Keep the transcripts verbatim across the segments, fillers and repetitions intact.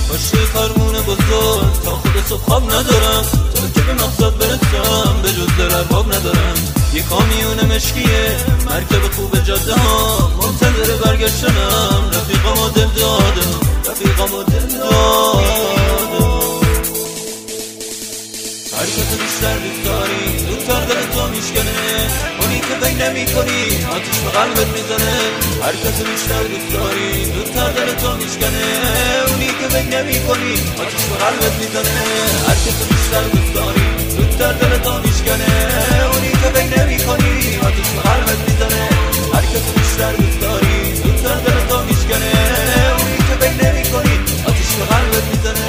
باشه فرمون بزرگ تا خود صبح خواب ندارم، تا که به مقصد برسم به جز در ارباب ندارم. یه کامیون مشکیه مرکب خوب جاده ها، منتظر برگشتنم. رفیقم و دل دادم، رفیقم و دل دادم. حرکت بیشتر دوست داری، زودتر دل تو میشکنه. اونی که بین نمی کنی آتیش به قلبت میزنه. حرکت بیشتر دوست داری، زودتر دل تو میشکنه. اونی که بین نمی کنی آتیش به قلبت میزنه. حرکت بیشتر دوست داری، زودتر دل تو میشکنه. اونی که بین نمی کنی آتیش به قلبت میزنه. حرکت بیشتر دوست داری، زودتر دل تو میشکنه. اونی که بین نمی کنی آتیش به قلبت میزنه.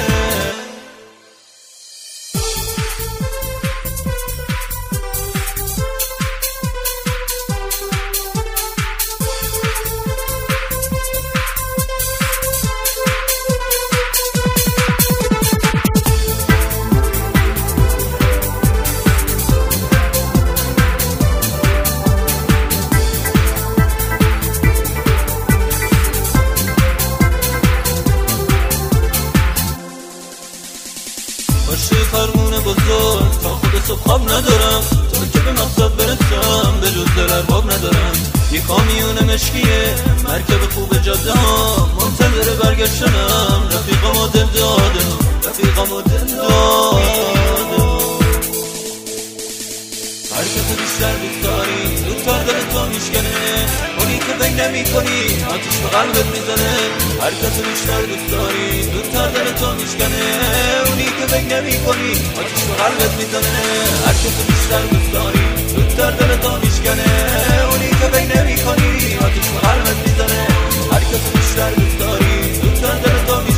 باشه فرمون بزرگ تا خود صبح خواب ندارم، تا که به مقصد برسم به جز در ارباب ندارم. یه کامیون مشکیه مرکب خوب جاده ها، منتظر برگشتنم. رفیقم و دل دادم، رفیقم و دل دادم. حرکت بیشتر دوست داری، زودتر دل تو میشکنه. اونی که بین نمی کنی آتیش به قلبت میزنه. حرکت بیشتر دوست داری، زودتر دل تو میشکنه. اونی که بین نمی کنی آتیش به قلبت میزنه. حرکت بیشتر دوست داری، زودتر دل تو میشکنه. اونی که بین نمی کنی آتیش به قلبت میزنه. حرکت بیشتر دوست داری، زودتر دل تو میشکنه.